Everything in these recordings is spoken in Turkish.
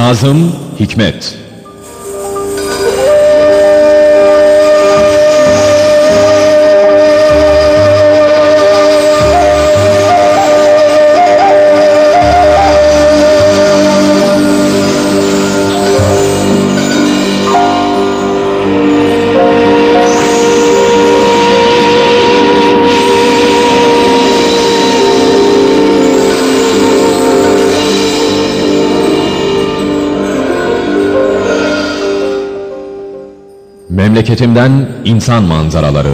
Nazım Hikmet. Memleketimden insan manzaraları.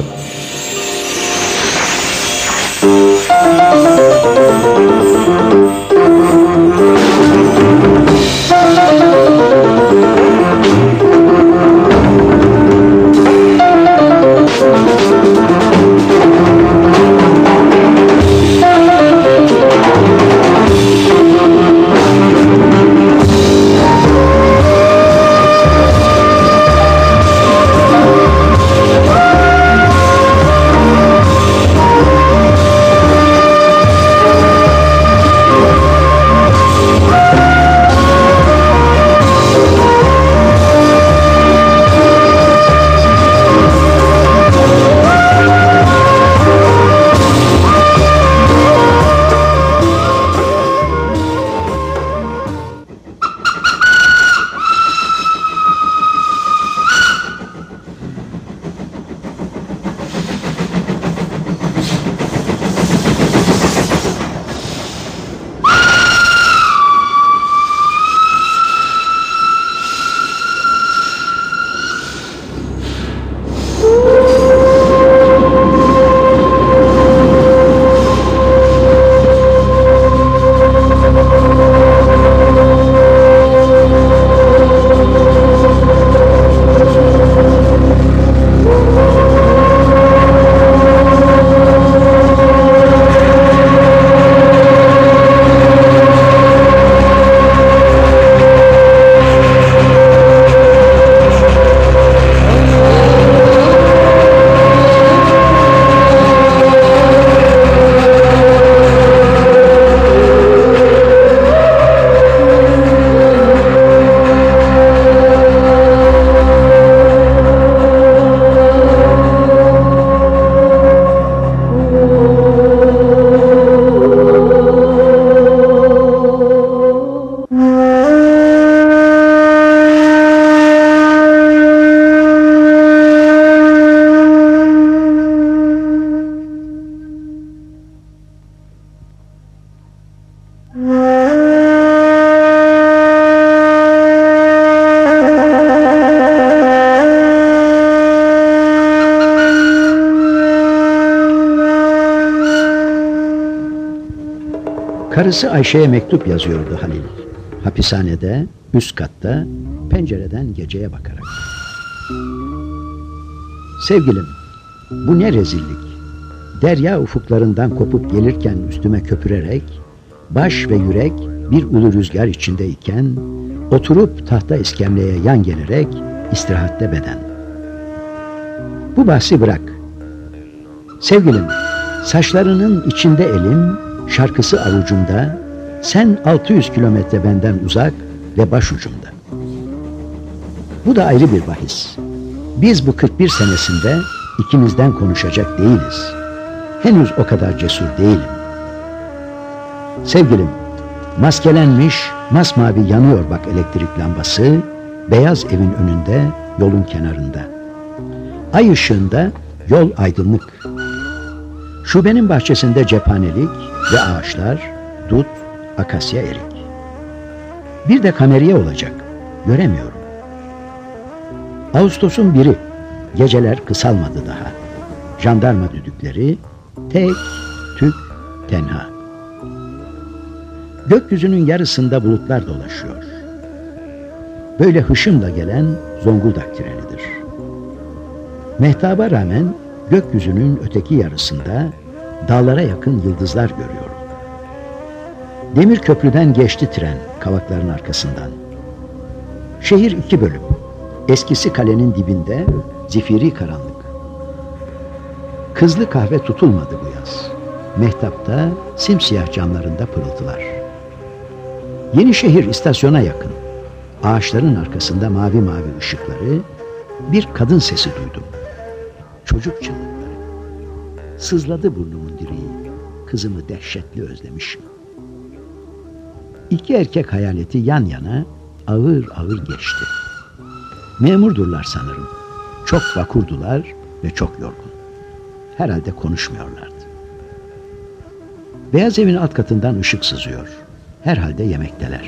Karısı Ayşe'ye mektup yazıyordu Halil. Hapishanede, üst katta, pencereden geceye bakarak. Sevgilim, bu ne rezillik. Derya ufuklarından kopup gelirken üstüme köpürerek, baş ve yürek bir ulu rüzgar içindeyken, oturup tahta iskemleye yan gelerek istirahatte beden. Bu bahsi bırak. Sevgilim, saçlarının içinde elim, şarkısı avucumda, sen 600 kilometre benden uzak ve başucumda. Bu da ayrı bir bahis. Biz bu 41 senesinde ikimizden konuşacak değiliz. Henüz o kadar cesur değilim. Sevgilim, maskelenmiş, masmavi yanıyor bak elektrik lambası, beyaz evin önünde, yolun kenarında. Ay ışığında yol aydınlık. Şubenin bahçesinde cephanelik ve ağaçlar, dut, akasya erik. Bir de kameriye olacak, göremiyorum. Ağustos'un 1'i, geceler kısalmadı daha. Jandarma düdükleri, tek, tük, tenha. Gökyüzünün yarısında bulutlar dolaşıyor. Böyle hışımla gelen Zonguldak trenidir. Mehtaba rağmen gökyüzünün öteki yarısında dağlara yakın yıldızlar görüyorum. Demir köprüden geçti tren kavakların arkasından. Şehir 2 bölüm. Eskisi kalenin dibinde zifiri karanlık. Kızlı kahve tutulmadı bu yaz. Mehtapta simsiyah camlarında pırıltılar. Yenişehir istasyona yakın. ağaçların arkasında mavi mavi ışıkları, bir kadın sesi duydum. Çocuk çığlıkları. Sızladı burnumun direği. Kızımı dehşetli özlemişim. İki erkek hayaleti yan yana ağır ağır geçti. Memurdurlar sanırım. Çok vakurdular ve çok yorgun. Herhalde konuşmuyorlardı. Beyaz evin alt katından ışık sızıyor. Herhalde yemekteler.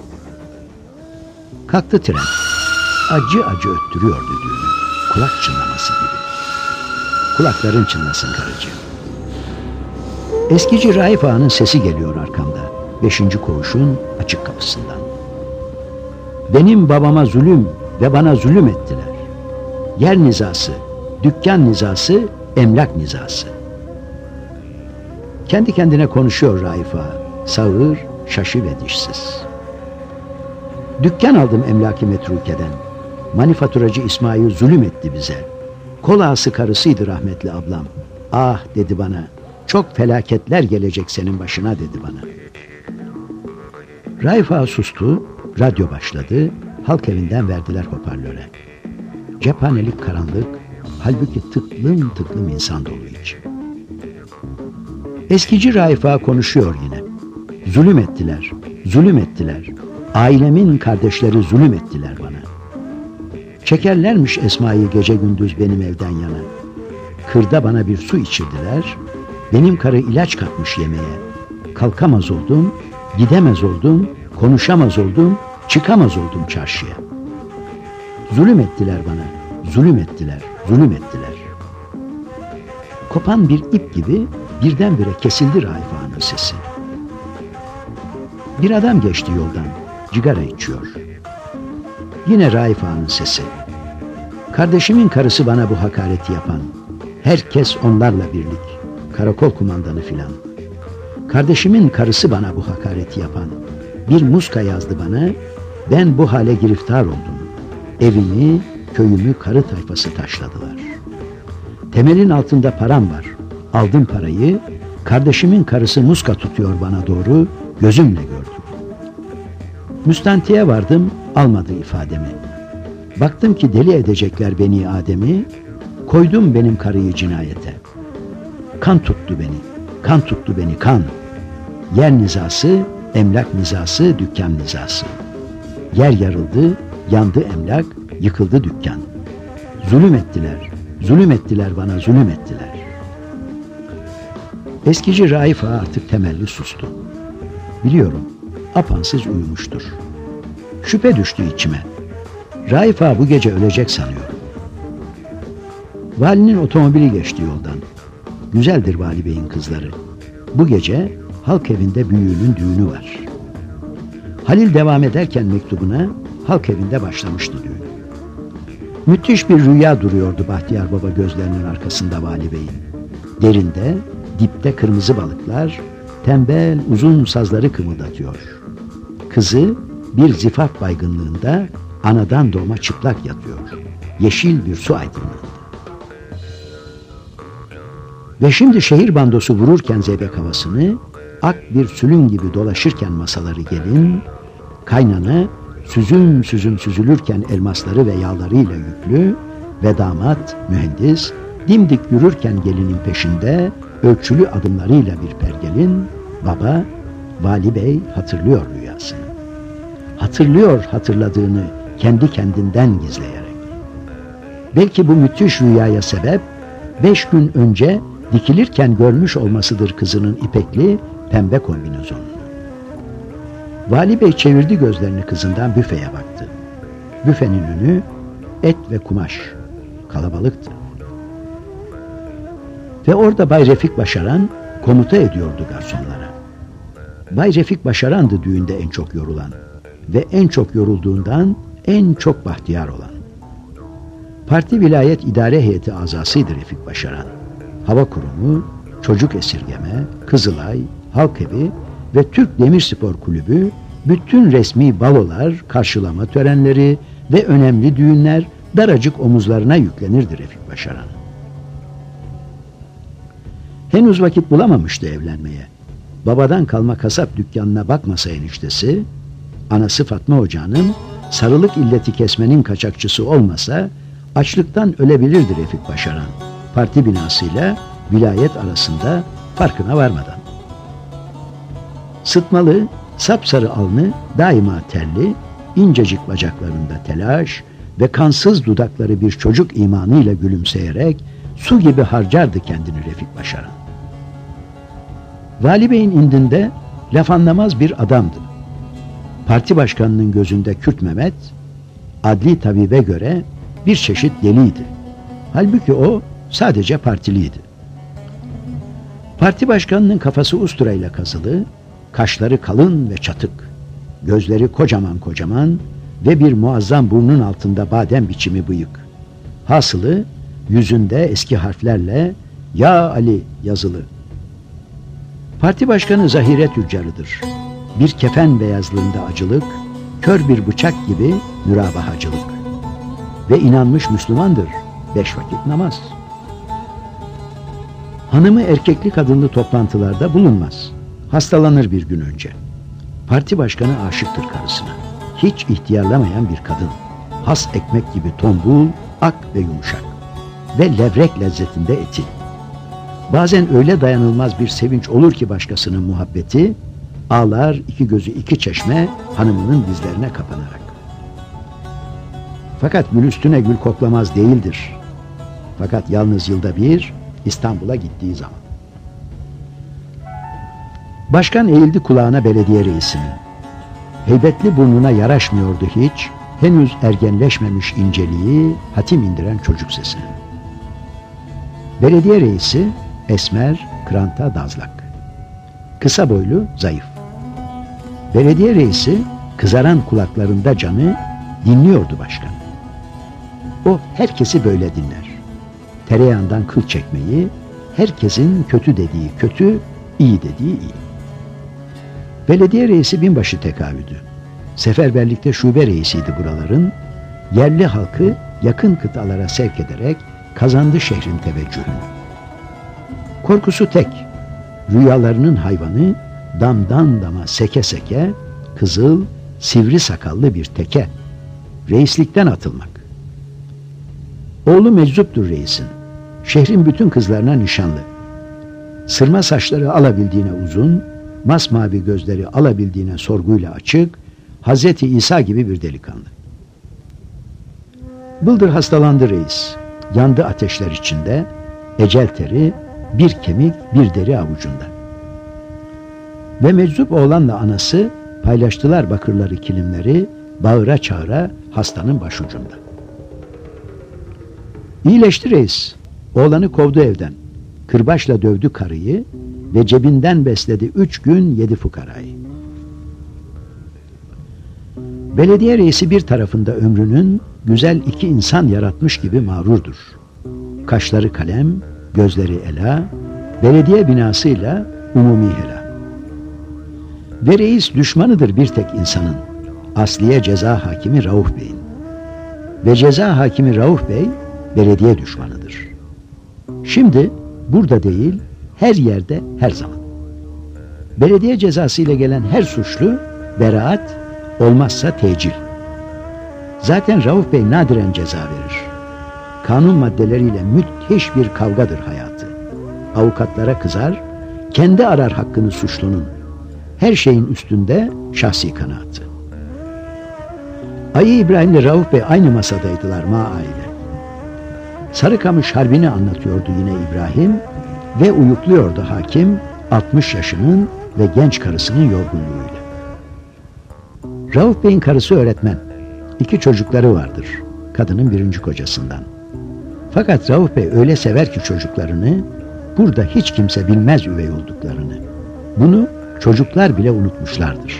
Kalktı tren. Acı acı öttürüyor düdüğünü. Kulak çınlaması gibi. Kulakların çınlasın karıcığım. Eskici Raif Ağa'nın sesi geliyor arkamda. 5. koğuşun açık kapısından. Benim babama zulüm ve bana zulüm ettiler. Yer nizası, dükkan nizası, emlak nizası. Kendi kendine konuşuyor Raif Ağa. Sağır, şaşı ve dişsiz. Dükkan aldım emlaki metrukeden. Manifaturacı İsmail zulüm etti bize. Kol ağası karısıydı rahmetli ablam. Ah dedi bana. Çok felaketler gelecek senin başına dedi bana. Raif Ağa sustu. Radyo başladı. Halk evinden verdiler hoparlöre. Cephanelik karanlık. Halbuki tıklım tıklım insan dolu içi. Eskici Raif Ağa konuşuyor yine. Zulüm ettiler. Zulüm ettiler. Ailemin kardeşleri zulüm ettiler bana. Çekerlermiş Esma'yı gece gündüz benim evden yana. Kırda bana bir su içirdiler. Benim karı ilaç katmış yemeğe. Kalkamaz oldum, gidemez oldum, konuşamaz oldum, çıkamaz oldum çarşıya. Zulüm ettiler bana, zulüm ettiler, zulüm ettiler. Kopan bir ip gibi birdenbire kesildi Raif Ağa'nın sesi. Bir adam geçti yoldan, cigara içiyor. Yine Raif Ağa'nın sesi. Kardeşimin karısı bana bu hakareti yapan. Herkes onlarla birlik. Karakol kumandanı filan. Kardeşimin karısı bana bu hakareti yapan. Bir muska yazdı bana. Ben bu hale giriftar oldum. Evimi, köyümü karı tayfası taşladılar. Temelin altında param var. Aldım parayı. Kardeşimin karısı muska tutuyor bana doğru. Gözümle gördüm. Müstantiye vardım, almadı ifademi. Baktım ki deli edecekler beni Adem'i, koydum benim karıyı cinayete. Kan tuttu beni, kan tuttu beni, kan. Yer nizası, emlak nizası, dükkan nizası. Yer yarıldı, yandı emlak, yıkıldı dükkan. Zulüm ettiler bana, zulüm ettiler. Eskici Raif Ağa artık temelli sustu. Biliyorum, apansız uyumuştur. Şüphe düştü içime. Raif Ağa bu gece ölecek sanıyorum. Valinin otomobili geçti yoldan. Güzeldir Vali Bey'in kızları. Bu gece halk evinde büyüğünün düğünü var. Halil devam ederken mektubuna halk evinde başlamıştı düğün. Müthiş bir rüya duruyordu Bahtiyar Baba gözlerinin arkasında Vali Bey'in. Derinde, dipte kırmızı balıklar, tembel uzun sazları kımıldatıyor. Kızı bir zifaf baygınlığında anadan doğma çıplak yatıyor. Yeşil bir su aydınlığında. Ve şimdi şehir bandosu vururken zeybek havasını, ak bir sülün gibi dolaşırken masaları gelin, kaynana süzüm süzüm süzülürken elmasları ve yağlarıyla yüklü ve damat, mühendis, dimdik yürürken gelinin peşinde ölçülü adımlarıyla bir pergelin, baba, Vali Bey hatırlıyor rüyasını. Hatırlıyor hatırladığını kendi kendinden gizleyerek. Belki bu müthiş rüyaya sebep 5 gün önce dikilirken görmüş olmasıdır kızının ipekli pembe kombinezonunu. Vali Bey çevirdi gözlerini kızından büfeye baktı. Büfenin önü et ve kumaş. Kalabalıktı. Ve orada Bay Refik Başaran komuta ediyordu garsonlara. Bay Refik Başaran'dı düğünde en çok yorulan ve en çok yorulduğundan en çok bahtiyar olan. Parti Vilayet İdare Heyeti azasıydı Refik Başaran. Hava Kurumu, Çocuk Esirgeme, Kızılay, Halk Evi ve Türk Demirspor Kulübü bütün resmi balolar, karşılama törenleri ve önemli düğünler daracık omuzlarına yüklenirdi Refik Başaran. Henüz vakit bulamamıştı evlenmeye. Babadan kalma kasap dükkanına bakmasa eniştesi, anası Fatma Hoca Hanım sarılık illeti kesmenin kaçakçısı olmasa açlıktan ölebilirdi Refik Başaran. Parti binasıyla vilayet arasında farkına varmadan. Sıtmalı, sapsarı alnı, daima terli, incecik bacaklarında telaş ve kansız dudakları bir çocuk imanıyla gülümseyerek su gibi harcardı kendini Refik Başaran. Vali Bey'in indinde laf anlamaz bir adamdı. Parti başkanının gözünde Kürt Mehmet, adli tabibe göre bir çeşit deliydi. Halbuki o sadece partiliydi. Parti başkanının kafası usturayla kazılı, kaşları kalın ve çatık, gözleri kocaman kocaman ve bir muazzam burnun altında badem biçimi bıyık. Hasılı yüzünde eski harflerle "Ya Ali" yazılı. Parti başkanı zahire tüccarıdır. Bir kefen beyazlığında acılık, kör bir bıçak gibi mürabahacılık. Ve inanmış Müslümandır, 5 vakit namaz. Hanımı erkekli kadınlı toplantılarda bulunmaz. Hastalanır bir gün önce. Parti başkanı aşıktır karısına. Hiç ihtiyarlamayan bir kadın. Has ekmek gibi tombul, ak ve yumuşak. Ve levrek lezzetinde eti. Bazen öyle dayanılmaz bir sevinç olur ki başkasının muhabbeti, ağlar iki gözü iki çeşme hanımının dizlerine kapanarak. Fakat gül üstüne gül koklamaz değildir. Fakat yalnız yılda bir İstanbul'a gittiği zaman. Başkan eğildi kulağına belediye reisinin. Heybetli burnuna yaraşmıyordu hiç, henüz ergenleşmemiş inceliği, hatim indiren çocuk sesini. Belediye reisi esmer, kranta dazlak. Kısa boylu, zayıf. Belediye reisi kızaran kulaklarında canı dinliyordu başkan. O herkesi böyle dinler. Tereyağından kıl çekmeyi, herkesin kötü dediği kötü, iyi dediği iyi. Belediye reisi binbaşı tekavüdü. Seferberlikte şube reisiydi buraların. Yerli halkı yakın kıtalara sevk ederek kazandı şehrin teveccühünü. Korkusu tek, rüyalarının hayvanı damdan dama seke seke, kızıl, sivri sakallı bir teke. Reislikten atılmak. Oğlu meczuptur reisin. Şehrin bütün kızlarına nişanlı. Sırma saçları alabildiğine uzun, masmavi gözleri alabildiğine sorguyla açık, Hazreti İsa gibi bir delikanlı. Bıldır hastalandı reis. Yandı ateşler içinde, ecel teri, bir kemik, bir deri avucunda. Ve meczup oğlanla anası paylaştılar bakırları kilimleri, bağıra çağıra hastanın başucunda. İyileşti reis. Oğlanı kovdu evden. Kırbaçla dövdü karıyı ve cebinden besledi 3 gün 7 fukarayı. Belediye reisi bir tarafında ömrünün güzel 2 insan yaratmış gibi mağrurdur. Kaşları kalem, gözleri ela, belediye binasıyla umumi hela. Ve reis düşmanıdır bir tek insanın, asliye ceza hakimi Rauf Bey'in. Ve ceza hakimi Rauf Bey, belediye düşmanıdır. Şimdi burada değil, her yerde, her zaman. Belediye cezası ile gelen her suçlu beraat, olmazsa tecil. Zaten Rauf Bey nadiren ceza verir. Kanun maddeleriyle müthiş bir kavgadır hayatı. Avukatlara kızar, kendi arar hakkını suçlunun. Her şeyin üstünde şahsi kanaatı. Ayı İbrahim ile Rauf Bey aynı masadaydılar aile. Sarıkamış Harbi'ni anlatıyordu yine İbrahim ve uyukluyordu hakim 60 yaşının ve genç karısının yorgunluğuyla. Rauf Bey'in karısı öğretmen. 2 çocukları vardır. Kadının 1. kocasından. Fakat Rauf Bey öyle sever ki çocuklarını, burada hiç kimse bilmez üvey olduklarını. Bunu çocuklar bile unutmuşlardır.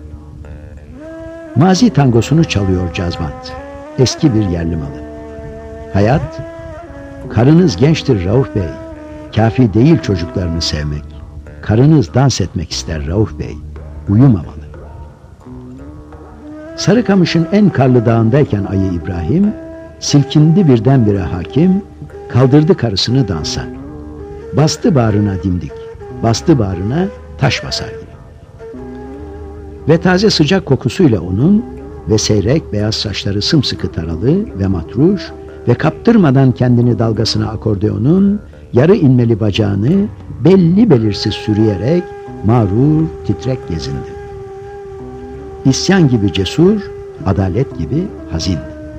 Mazi tangosunu çalıyor cazbant. Eski bir yerli malı. Hayat, karınız gençtir Rauf Bey. Kafi değil çocuklarını sevmek. Karınız dans etmek ister Rauf Bey. Uyumamalı. Sarıkamış'ın en karlı dağındayken Ayı İbrahim, silkindi birdenbire hakim, kaldırdı karısını dansa. Bastı bağrına dimdik, bastı bağrına taş basar gibi. Ve taze sıcak kokusuyla onun, ve seyrek beyaz saçları sımsıkı taralı ve matruş ve kaptırmadan kendini dalgasına akordeonun yarı inmeli bacağını belli belirsiz sürüyerek mağrur, titrek gezindi. İsyan gibi cesur, adalet gibi hazin.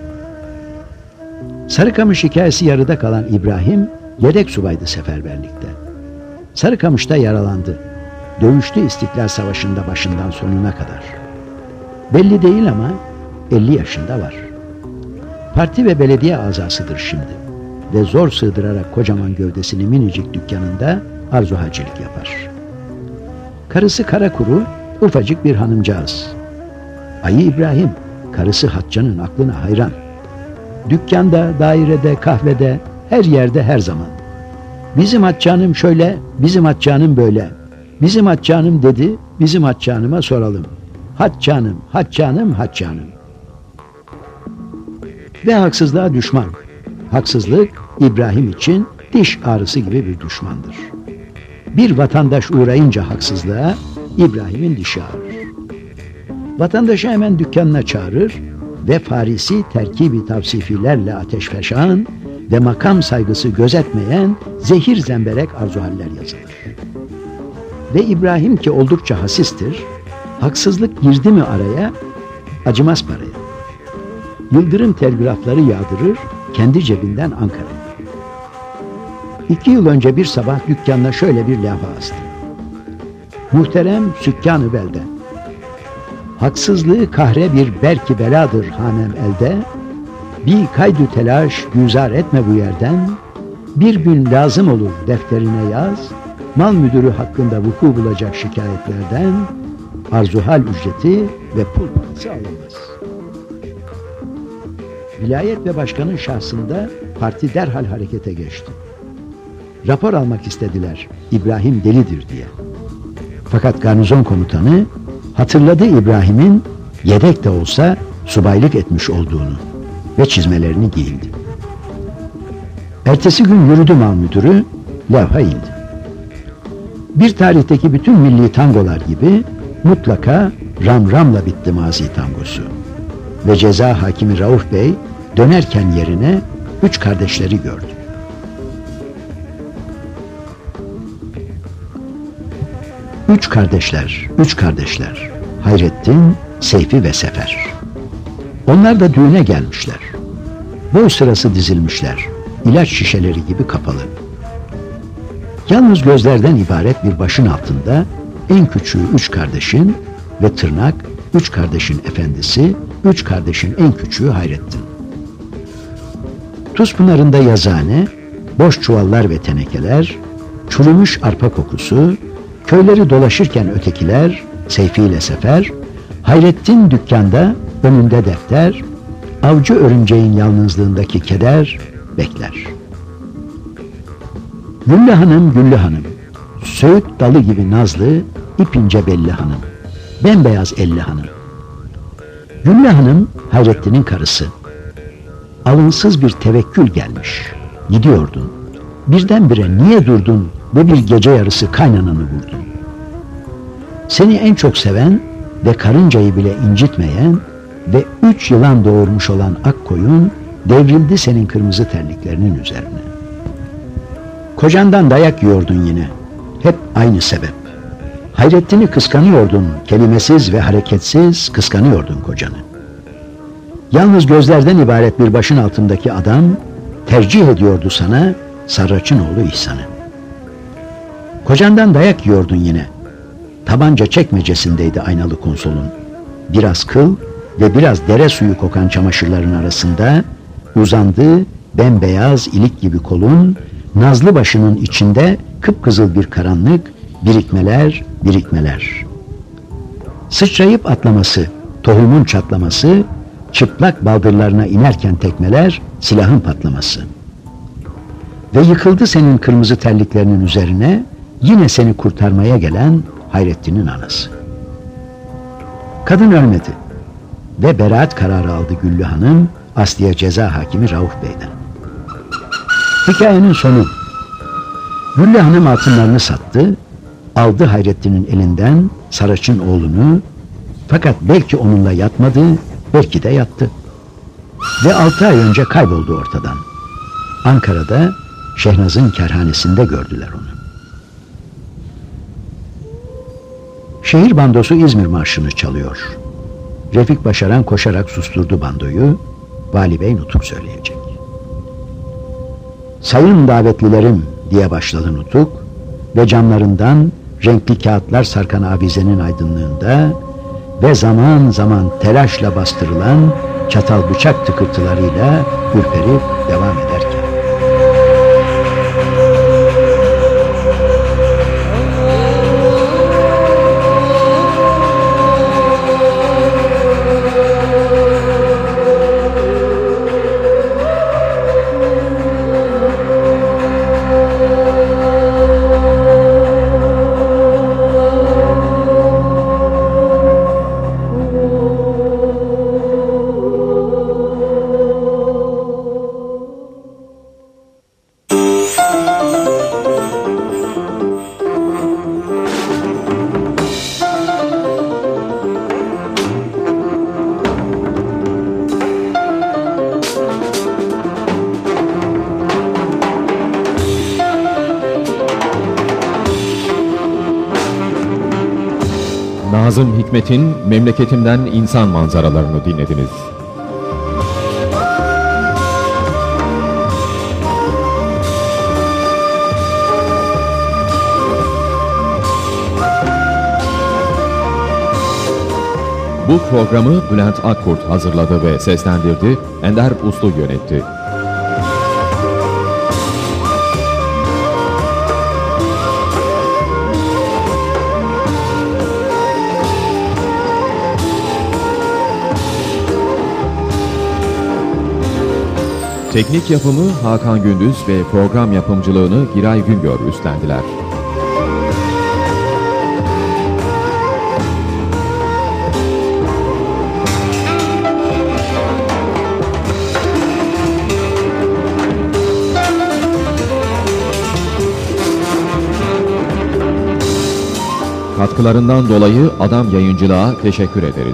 Sarıkamış hikayesi yarıda kalan İbrahim, yedek subaydı seferberlikte. Sarıkamış'ta yaralandı. Dövüştü İstiklal Savaşı'nda başından sonuna kadar. Belli değil ama 50 yaşında var. Parti ve belediye azasıdır şimdi. Ve zor sığdırarak kocaman gövdesini minicik dükkanında arzuhacılık yapar. Karısı kara kuru, ufacık bir hanımcağız. Ayı İbrahim, karısı Hatça'nın aklına hayran. Dükkanda, dairede, kahvede, her yerde, her zaman. Bizim Hatça'nım şöyle, bizim Hatça'nım böyle. Bizim Hatça'nım dedi, bizim Hatça'nıma soralım. Hatça'nım, Hatça'nım, Hatça'nım. Ve haksızlığa düşman. Haksızlık İbrahim için diş ağrısı gibi bir düşmandır. Bir vatandaş uğrayınca haksızlığa İbrahim'in dişi ağrır. Vatandaşı hemen dükkanına çağırır ve Farisi terkibi tavsifilerle ateşfeşan ve makam saygısı gözetmeyen zehir zemberek arzuhaller yazılır. Ve İbrahim ki oldukça hasistir, haksızlık girdi mi araya, acımaz paraya. Yıldırım telgrafları yağdırır, kendi cebinden Ankara'ya. 2 yıl önce bir sabah dükkanına şöyle bir levha astı. Muhterem sükkan-ı belde, haksızlığı kahre bir berki beladır hanem elde, bir kaydu telaş güzar etme bu yerden, bir gün lazım olur defterine yaz, mal müdürü hakkında vuku bulacak şikayetlerden, arzuhal ücreti ve pul parası alamaz. Vilayet ve başkanın şahsında parti derhal harekete geçti. Rapor almak istediler, İbrahim delidir diye. Fakat garnizon komutanı hatırladı İbrahim'in yedek de olsa subaylık etmiş olduğunu ve çizmelerini giyindi. Ertesi gün yürüdü mal müdürü, levha indi. Bir tarihteki bütün milli tangolar gibi mutlaka ram-ramla bitti mazi tangosu. Ve ceza hakimi Rauf Bey dönerken yerine 3 kardeşleri gördü. Üç kardeşler, Hayrettin, Seyfi ve Sefer. Onlar da düğüne gelmişler. Boy sırası dizilmişler, ilaç şişeleri gibi kapalı. Yalnız gözlerden ibaret bir başın altında en küçüğü 3 kardeşin ve tırnak 3 kardeşin efendisi, 3 kardeşin en küçüğü Hayrettin. Tuzpınarı'nda yazıhane, boş çuvallar ve tenekeler, çürümüş arpa kokusu, köyleri dolaşırken ötekiler, Seyfi ile Sefer, Hayrettin dükkanda, önünde defter, avcı örümceğin yalnızlığındaki keder bekler. Güllü Hanım, söğüt dalı gibi nazlı, ipince belli hanım, bembeyaz elli hanım. Güllü Hanım, Hayrettin'in karısı. Alınsız bir tevekkül gelmiş. Gidiyordun. Birdenbire niye durdun ve bir gece yarısı kaynananı vurdun? Seni en çok seven ve karıncayı bile incitmeyen ve 3 yılan doğurmuş olan ak koyun devrildi senin kırmızı terliklerinin üzerine. Kocandan dayak yiyordun yine. Hep aynı sebep. Hayrettin'i kıskanıyordun, kelimesiz ve hareketsiz kıskanıyordun kocanı. Yalnız gözlerden ibaret bir başın altındaki adam tercih ediyordu sana Sarraç'ın oğlu İhsan'ı. Kocandan dayak yiyordun yine. Tabanca çekmecesindeydi aynalı konsolun. Biraz kıl ve biraz dere suyu kokan çamaşırların arasında uzandı bembeyaz ilik gibi kolun, nazlı başının içinde kıpkızıl bir karanlık, birikmeler. Sıçrayıp atlaması, tohumun çatlaması, çıplak baldırlarına inerken tekmeler, silahın patlaması. Ve yıkıldı senin kırmızı terliklerinin üzerine, yine seni kurtarmaya gelen Hayrettin'in anası. Kadın ölmedi ve beraat kararı aldı Güllü Hanım, Asliye Ceza Hakimi Rauf Bey'den. Hikayenin sonu. Güllü Hanım altınlarını sattı, aldı Hayrettin'in elinden Sarraç'ın oğlunu, fakat belki onunla yatmadı, Belki de yattı. Ve 6 ay önce kayboldu ortadan. Ankara'da Şehnaz'ın kerhanesinde gördüler onu. Şehir bandosu İzmir Marşı'nı çalıyor. Refik Başaran koşarak susturdu bandoyu. Vali Bey nutuk söyleyecek. "Sayın davetlilerim" diye başladı nutuk ve camlarından renkli kağıtlar sarkan avizenin aydınlığında ve zaman zaman telaşla bastırılan çatal bıçak tıkırtılarıyla ürperip devam ederken. Nazım Hikmet'in Memleketimden İnsan Manzaralarını dinlediniz. Bu programı Bülent Akkurt hazırladı ve seslendirdi, Ender Uslu yönetti. Teknik yapımı Hakan Gündüz ve program yapımcılığını Giray Güngör üstlendiler. Katkılarından dolayı Adam Yayıncılığa teşekkür ederiz.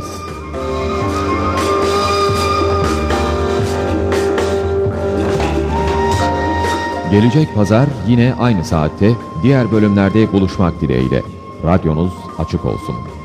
Gelecek pazar yine aynı saatte diğer bölümlerde buluşmak dileğiyle. Radyonuz açık olsun.